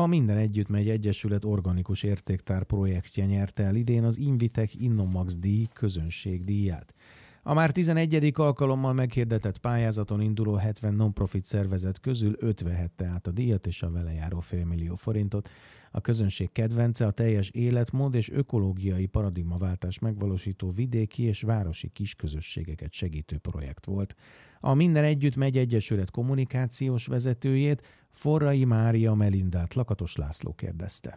A Minden Együtt Megy Egyesület organikus értéktár projektje nyerte el idén az Invitech Innomax díj közönségdíját. A már 11. alkalommal meghirdetett pályázaton induló 70 non-profit szervezet közül 5 vehette át a díjat és a vele járó $500 000. A közönség kedvence a teljes életmód és ökológiai paradigmaváltás megvalósító vidéki és városi kisközösségeket segítő projekt volt. A Minden Együtt Megy Egyesület kommunikációs vezetőjét, Forrai Mária Melindát Lakatos László kérdezte.